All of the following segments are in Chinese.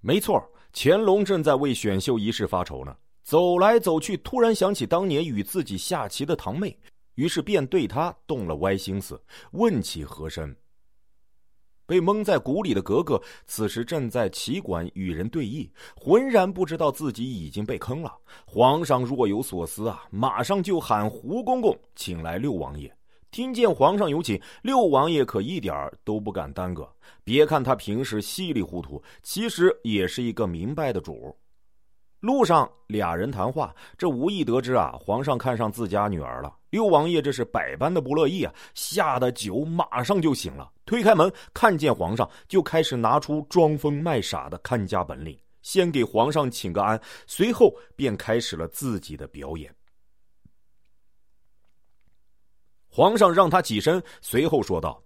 没错，乾隆正在为选秀仪式发愁呢，走来走去，突然想起当年与自己下棋的堂妹，于是便对她动了歪心思，问起和珅。被蒙在鼓里的格格此时正在棋馆与人对弈，浑然不知道自己已经被坑了。皇上若有所思啊，马上就喊胡公公请来六王爷。听见皇上有请，六王爷可一点都不敢耽搁。别看他平时稀里糊涂，其实也是一个明白的主。路上俩人谈话，这无意得知啊，皇上看上自家女儿了。六王爷这是百般的不乐意啊，吓得酒马上就醒了。推开门，看见皇上，就开始拿出装疯卖傻的看家本领，先给皇上请个安，随后便开始了自己的表演。皇上让他起身，随后说道。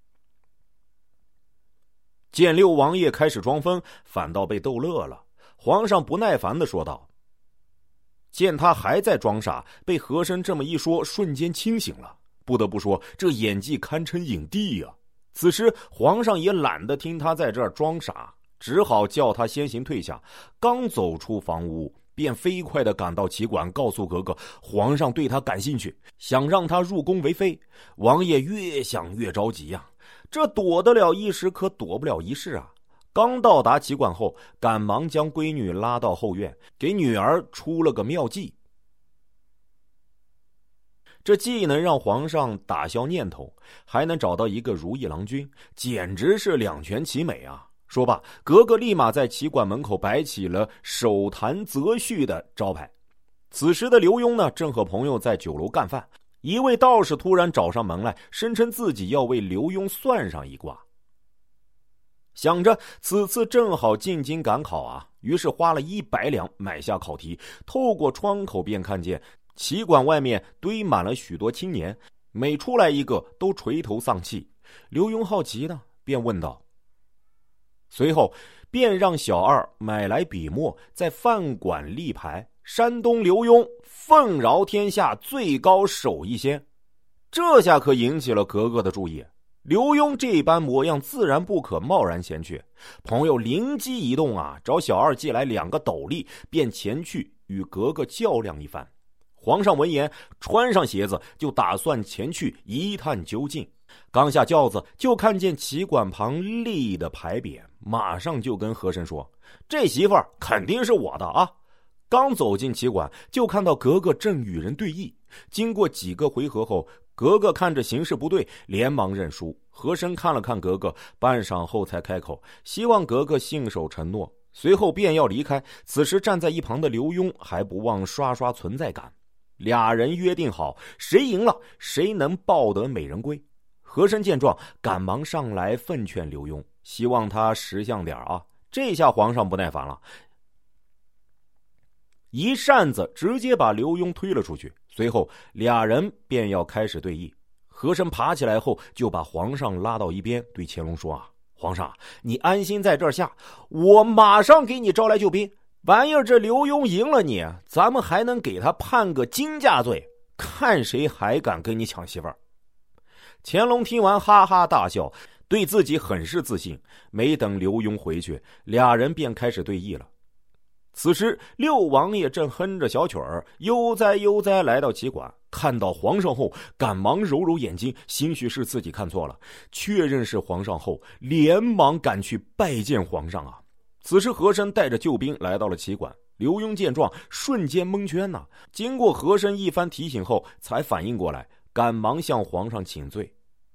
见六王爷开始装疯，反倒被逗乐了。皇上不耐烦地说道。见他还在装傻，被和珅这么一说，瞬间清醒了。不得不说，这演技堪称影帝啊！此时皇上也懒得听他在这儿装傻，只好叫他先行退下。刚走出房屋，便飞快地赶到棋馆，告诉格格皇上对他感兴趣，想让他入宫为妃。王爷越想越着急啊，这躲得了一时，可躲不了一世啊。刚到达棋馆后，赶忙将闺女拉到后院，给女儿出了个妙计。这既能让皇上打消念头，还能找到一个如意郎君，简直是两全其美啊！说罢，格格立马在棋馆门口摆起了手谈则序的招牌。此时的刘墉呢，正和朋友在酒楼干饭，一位道士突然找上门来，声称自己要为刘墉算上一卦。想着此次正好进京赶考啊，于是花了100两买下考题，透过窗口便看见棋馆外面堆满了许多青年，每出来一个都垂头丧气。刘墉好奇呢，便问道。随后便让小二买来笔墨，在饭馆立牌，山东刘墉奉饶天下最高手艺仙。这下可引起了格格的注意。刘墉这般模样，自然不可贸然前去。朋友灵机一动啊，找小二借来2个斗笠，便前去与格格较量一番。皇上闻言，穿上鞋子就打算前去一探究竟。刚下轿子，就看见棋馆旁立的牌匾，马上就跟和珅说：“这媳妇儿肯定是我的啊！”刚走进棋馆，就看到格格正与人对弈。经过几个回合后，格格看着形势不对，连忙认输。和珅看了看格格，半晌后才开口，希望格格信守承诺，随后便要离开。此时站在一旁的刘墉还不忘刷刷存在感。俩人约定好，谁赢了谁能抱得美人归。和珅见状，赶忙上来奉劝刘墉，希望他识相点啊。这下皇上不耐烦了，一扇子直接把刘墉推了出去。随后俩人便要开始对弈。和珅爬起来后，就把皇上拉到一边，对乾隆说啊：“皇上，你安心在这儿下，我马上给你招来救兵。玩意儿这刘墉赢了你，咱们还能给他判个惊驾罪，看谁还敢跟你抢媳妇儿。”乾隆听完哈哈大笑，对自己很是自信。没等刘墉回去，俩人便开始对弈了。此时六王爷正哼着小曲儿，悠哉悠哉来到棋馆，看到皇上后，赶忙揉揉眼睛，兴许是自己看错了。确认是皇上后，连忙赶去拜见皇上啊。此时和珅带着救兵来到了棋馆，刘墉见状瞬间蒙圈呐，经过和珅一番提醒后，才反应过来，赶忙向皇上请罪。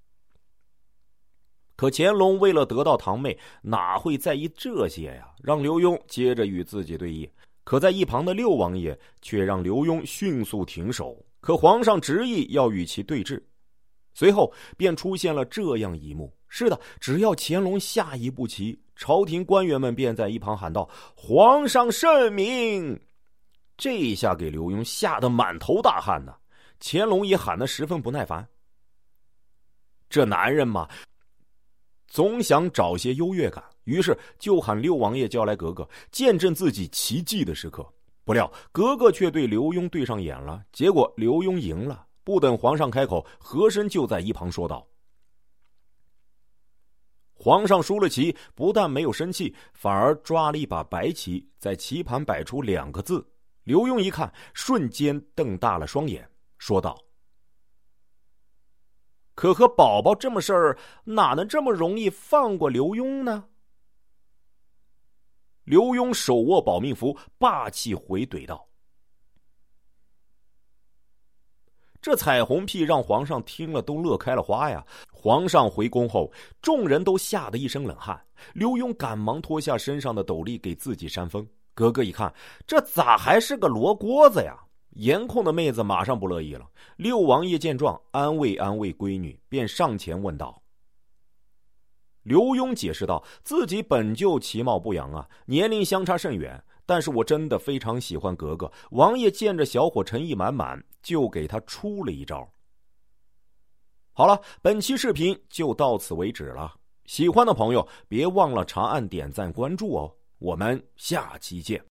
可乾隆为了得到堂妹，哪会在意这些呀？让刘墉接着与自己对弈。可在一旁的六王爷却让刘墉迅速停手，可皇上执意要与其对峙。随后便出现了这样一幕。是的，只要乾隆下一步棋，朝廷官员们便在一旁喊道：“皇上圣明！”这下给刘墉吓得满头大汗呢。乾隆也喊得十分不耐烦。这男人嘛，总想找些优越感，于是就喊六王爷叫来格格，见证自己奇迹的时刻。不料格格却对刘墉对上眼了，结果刘墉赢了。不等皇上开口，和珅就在一旁说道：“ 皇上输了棋，不但没有生气，反而抓了一把白棋，在棋盘摆出2个字。刘墉一看，瞬间瞪大了双眼，说道：可和宝宝这么事儿，哪能这么容易放过刘墉呢？刘墉手握保命符，霸气回怼道：这彩虹屁让皇上听了都乐开了花呀！皇上回宫后，众人都吓得一身冷汗。刘墉赶忙脱下身上的斗笠给自己扇风。格格一看，这咋还是个罗锅子呀？颜控的妹子马上不乐意了。六王爷见状，安慰安慰闺女，便上前问道。刘墉解释道，自己本就其貌不扬啊，年龄相差甚远，但是我真的非常喜欢格格。王爷见着小伙诚意满满，就给他出了一招。好了，本期视频就到此为止了。喜欢的朋友别忘了长按点赞关注哦，我们下期见。